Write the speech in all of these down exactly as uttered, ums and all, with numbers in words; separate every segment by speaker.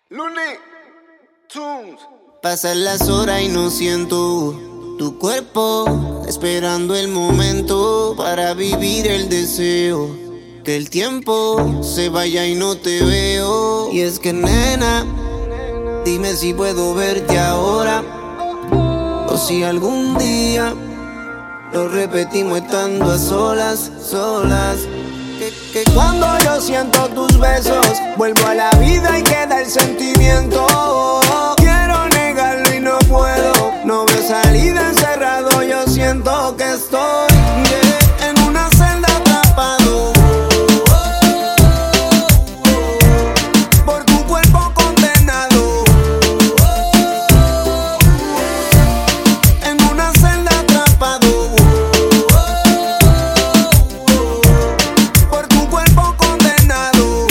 Speaker 1: Looney Tunes.
Speaker 2: Pasan las horas y no siento tu cuerpo, esperando el momento para vivir el deseo. Que el tiempo se vaya y no te veo. Y es que nena, dime si puedo verte ahora, o si algún día lo repetimos estando a solas, solas. Que, que cuando yo siento tus besos, vuelvo a la vida y queda el sentimiento. Quiero negarlo y no puedo, no veo salida, encerrado yo siento que estoy yeah, en una celda atrapado por tu cuerpo condenado. En una celda atrapado por tu cuerpo condenado.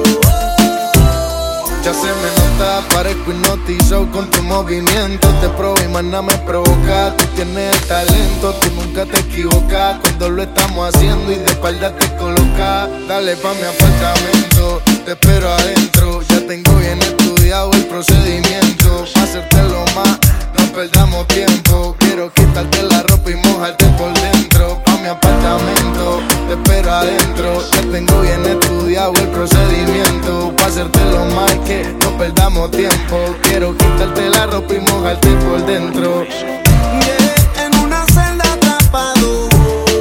Speaker 3: Ya se me nota, parezco hipnotizado con tu movimiento. Te probo y más nada me provoca. Tú tienes el talento, tú nunca te equivocas cuando lo estamos haciendo y de espalda te colocas. Dale pa' mi apartamento, te espero adentro. Ya tengo bien estudiado el procedimiento. Pa' hacértelo más, no perdamos tiempo. Quiero quitarte la ropa y mojarte por dentro. Pa' mi apartamento, te espero adentro. Ya tengo bien estudiado el procedimiento. Pa' hacértelo más que no perdamos tiempo. Quiero quitarte la ropa y mojarte por dentro.
Speaker 2: Yeah, en una celda atrapado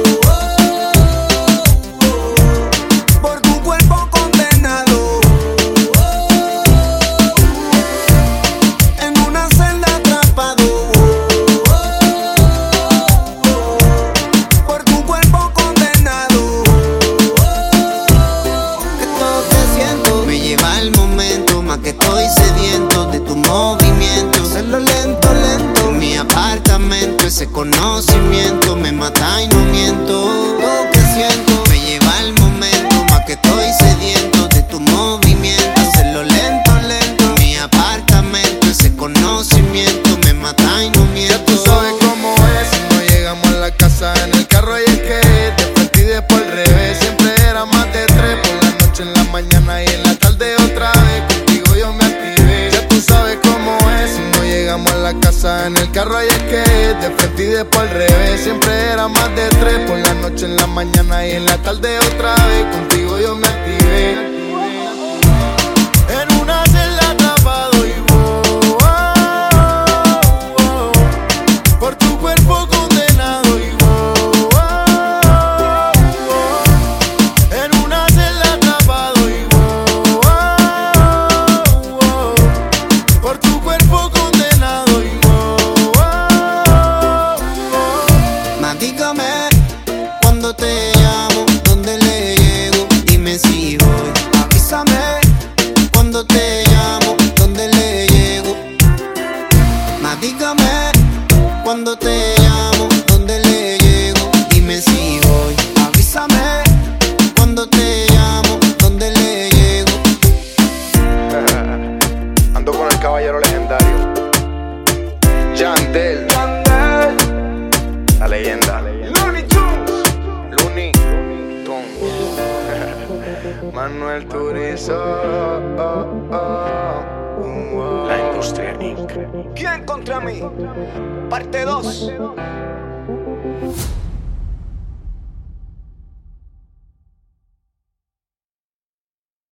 Speaker 2: por tu cuerpo condenado. En una celda atrapado por tu cuerpo condenado. Esto que siento me lleva al momento, más que estoy sediento de tu movimiento. Hacerlo lento, lento. Mi apartamento, ese conocimiento me mata y no miento. Lo que siento me lleva al momento, más que estoy sediento de tu movimiento. Hacerlo lento, lento. Mi apartamento, ese conocimiento me mata y no miento.
Speaker 3: Ya tú sabes cómo es, si no llegamos a la casa en el carro y es que de frente y después al revés. Siempre era más de tres, por la noche, en la mañana y en la tarde otra vez. Contigo yo me activé. Ya tú sabes cómo es, si no llegamos a la casa en el carro y es que de frente y después al revés. Siempre era más de tres, por la noche, en la mañana y en la tarde otra vez. Contigo yo me activé. En una celda atrapado y wow, wow, wow, por tu cuerpo condenado y wow, wow, wow, en una celda atrapado y wow, wow, wow, por tu cuerpo condenado y wow, wow, wow.
Speaker 2: Más dígame cuando te llamo, dónde le llego, dime si voy. Avísame cuando te llamo, dónde le llego. Más dígame cuando te llamo, dónde le llego, dime si voy. Avísame cuando te llamo, dónde le llego.
Speaker 1: Ando con el caballero legendario Yandel, la leyenda. Looney Tunes. Looney Tunes.
Speaker 3: Manuel Turizo, oh, oh, oh.
Speaker 1: La industria incorporated. ¿Quién contra mí? Parte dos.